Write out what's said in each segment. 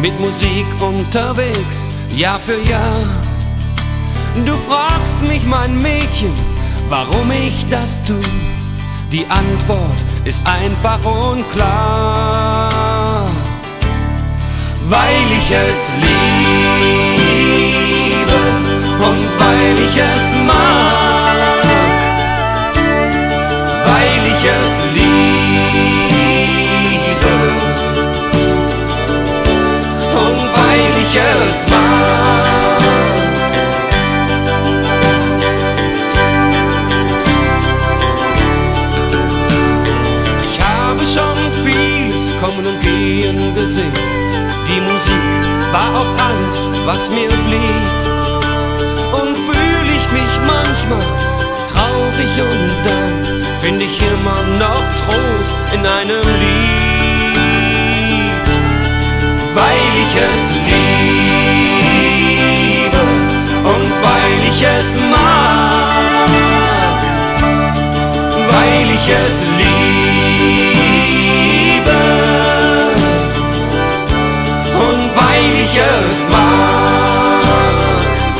mit Musik unterwegs, Jahr für Jahr. Du fragst mich, mein Mädchen, warum ich das tu. Die Antwort ist einfach und klar. Weil ich es liebe und weil ich es mag. Weil ich es liebe und weil ich es mag. Ich habe schon vieles kommen und gehen gesehen. Die Musik war auch alles, was mir blieb. Und fühl ich mich manchmal traurig und dann find ich immer noch Trost in einem Lied. Weil ich es liebe und weil ich es mag. Weil ich es liebe und weil ich es mag.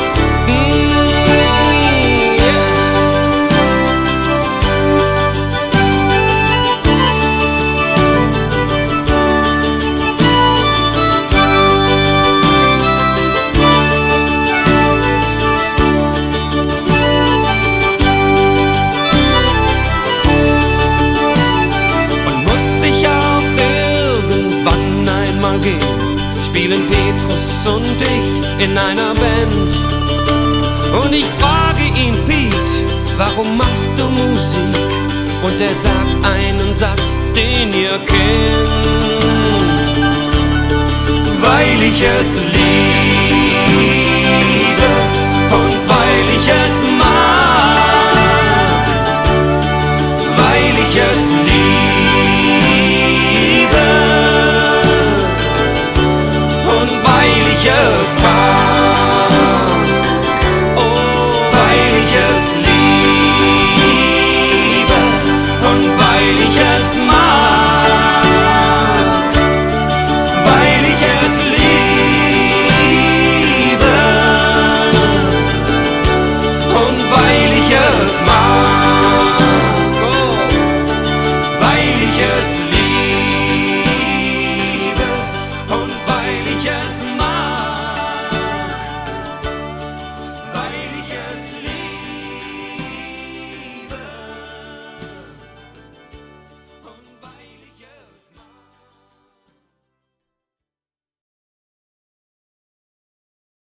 Und muss ich auch irgendwann einmal gehen, spielen Petrus und ich in einer Band. Und ich frage ihn, Piet, warum machst du Musik? Und er sagt einen Satz, den ihr kennt. Weil ich es liebe